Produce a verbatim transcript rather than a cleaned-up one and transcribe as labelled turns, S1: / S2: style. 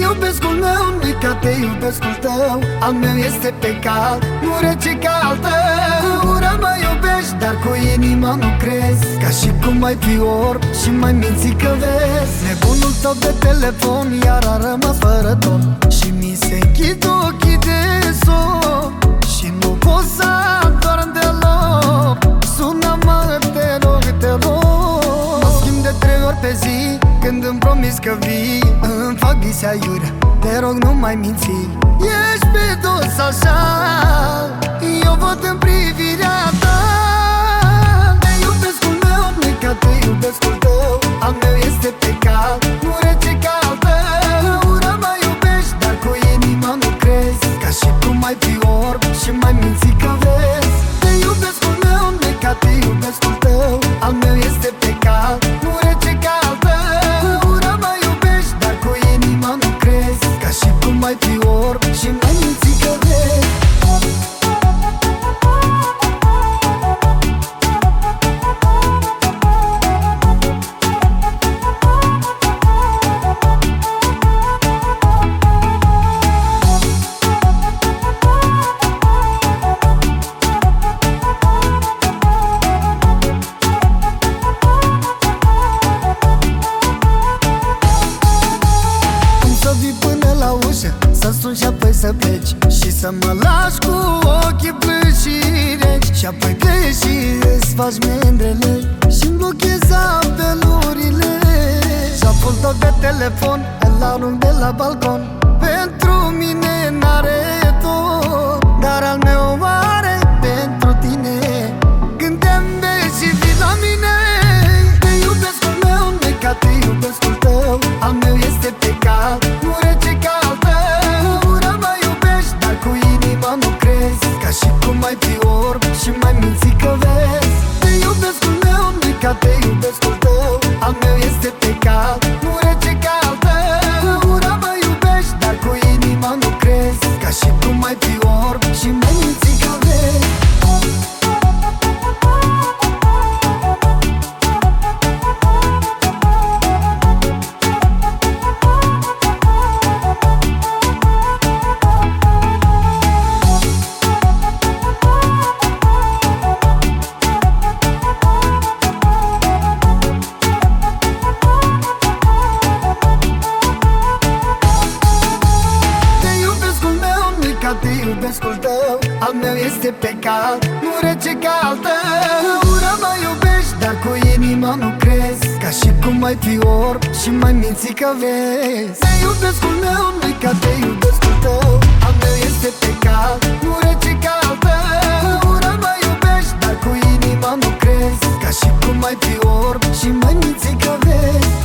S1: iubescul meu nu-i ca te iubescul tău. Al meu este pecat, nu rece ca al tău. Cu ura mă iubești, dar cu inima nu crezi. Ca și cum mai fi orb și mai minți că vezi. Nebunul tău de telefon iar a rămas fără ton. Și mi se închid ochii de somn și nu pot să dorm deloc. Sună-mă, te rog, te rog. Mă schimb de trei ori pe zi când îmi promis că vii. Îmi fac vise aiurea, te rog nu mai minți. Ești pe dos așa, eu văd în privirea ta. Te iubescul meu nu-i ca te iubescul tău. Al meu este pecat, nu rece ca al tău. Ura mă iubești, dar cu inima nu crezi. Ca și cum mai fi orb și mai minți că vezi. Te iubescul meu nu-i ca te iubescul tău. Al meu este pecat, nu rece ca al tău. Ura mă iubești, dar cu inima nu crezi. Ca și cum mai fi orb și mai minți că vezi. Să sun și apoi să pleci și să mă lași cu ochii plâși și reci. Și apoi pleci și îți faci mândrele și-mi blochezi apelurile. Și-apul tău de telefon îl arunc de la balcon. Pentru mine n-are tot, dar al meu are pentru tine. Când te înveți și vii la mine. Te iubescul meu nu-i ca te iubescul tău. Al meu este pecat, nu rece ca al tău. Ca și cum mai fi orb și mai minți că vezi. Te iubescul meu nu-i ca te iubescul tău. Al meu este pecat, nu rece ca al tău. Ura mă iubești, dar cu inima nu crezi. Ca și cum mai fi orb și mai minți că vezi. Te iubescul tău, al meu este pecat, nu rece ca al tău. Ura mă iubești, dar cu inima nu crezi. Ca și cum mai fi orb și mai minți că vezi. Te iubescul meu nu-i ca te iubescul tău. Al meu este pecat, nu rece ca al tău. Ura mă iubești, dar cu inima nu crezi. Ca și cum mai fi orb și mai minți că vezi.